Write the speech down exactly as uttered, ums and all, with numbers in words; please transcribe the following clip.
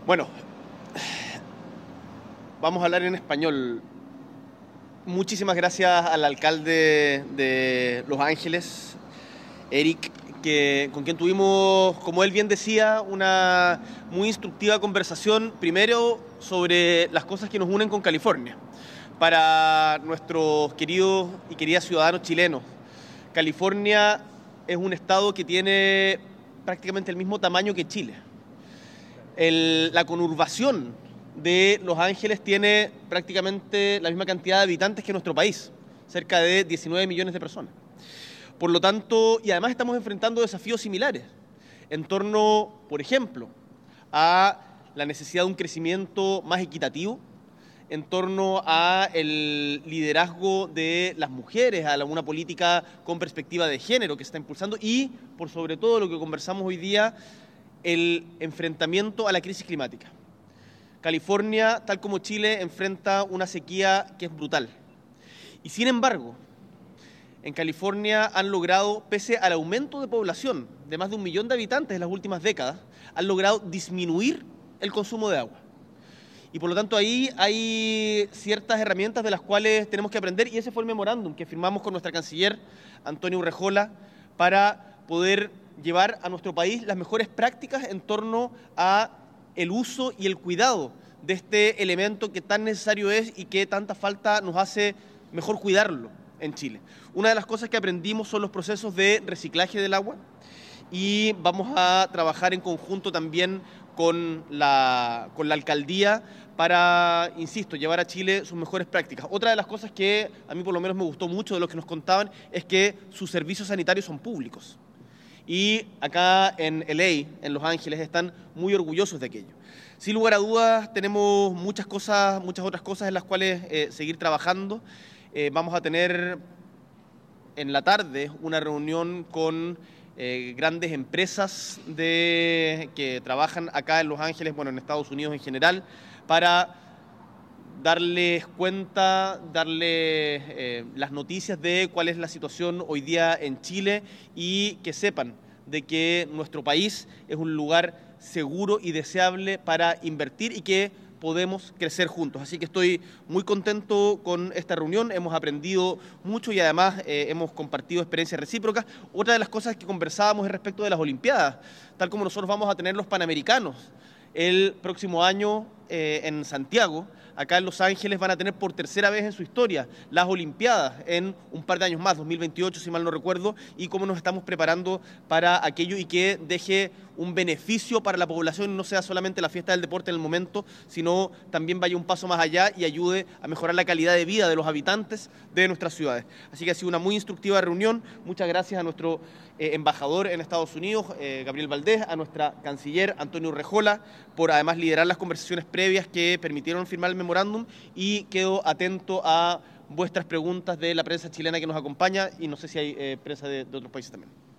Bueno, vamos a hablar en español. Muchísimas gracias al alcalde de Los Ángeles, Eric, que, con quien tuvimos, como él bien decía, una muy instructiva conversación, primero sobre las cosas que nos unen con California. Para nuestros queridos y queridas ciudadanos chilenos, California es un estado que tiene prácticamente el mismo tamaño que Chile. El, la conurbación de Los Ángeles tiene prácticamente la misma cantidad de habitantes que nuestro país, cerca de diecinueve millones de personas. Por lo tanto, y además estamos enfrentando desafíos similares en torno, por ejemplo, a la necesidad de un crecimiento más equitativo, en torno a el liderazgo de las mujeres, a una política con perspectiva de género que se está impulsando y, por sobre todo, lo que conversamos hoy día, el enfrentamiento a la crisis climática. California, tal como Chile, enfrenta una sequía que es brutal. Y sin embargo, en California han logrado, pese al aumento de población de más de un millón de habitantes en las últimas décadas, han logrado disminuir el consumo de agua. Y por lo tanto ahí hay ciertas herramientas de las cuales tenemos que aprender, y ese fue el memorándum que firmamos con nuestra canciller, Antonio Urrejola, para poder llevar a nuestro país las mejores prácticas en torno a el uso y el cuidado de este elemento que tan necesario es y que tanta falta nos hace mejor cuidarlo en Chile. Una de las cosas que aprendimos son los procesos de reciclaje del agua y vamos a trabajar en conjunto también con la, con la alcaldía para, insisto, llevar a Chile sus mejores prácticas. Otra de las cosas que a mí por lo menos me gustó mucho de lo que nos contaban es que sus servicios sanitarios son públicos. Y acá en L A, en Los Ángeles, están muy orgullosos de aquello. Sin lugar a dudas, tenemos muchas cosas, muchas otras cosas en las cuales eh, seguir trabajando. Eh, vamos a tener en la tarde una reunión con eh, grandes empresas de, que trabajan acá en Los Ángeles, bueno, en Estados Unidos en general, para darles cuenta, darles eh, las noticias de cuál es la situación hoy día en Chile y que sepan de que nuestro país es un lugar seguro y deseable para invertir y que podemos crecer juntos. Así que estoy muy contento con esta reunión, hemos aprendido mucho y además eh, hemos compartido experiencias recíprocas. Otra de las cosas que conversábamos es respecto de las Olimpiadas, tal como nosotros vamos a tener los Panamericanos el próximo año eh, en Santiago. Acá en Los Ángeles van a tener por tercera vez en su historia las Olimpiadas en un par de años más, dos mil veintiocho si mal no recuerdo, y cómo nos estamos preparando para aquello y que deje un beneficio para la población y no sea solamente la fiesta del deporte en el momento, sino también vaya un paso más allá y ayude a mejorar la calidad de vida de los habitantes de nuestras ciudades. Así que ha sido una muy instructiva reunión. Muchas gracias a nuestro eh, embajador en Estados Unidos, eh, Gabriel Valdés, a nuestra canciller, Antonio Urrejola, por además liderar las conversaciones previas que permitieron firmar el memorándum, y quedo atento a vuestras preguntas de la prensa chilena que nos acompaña y no sé si hay eh, prensa de, de otros países también.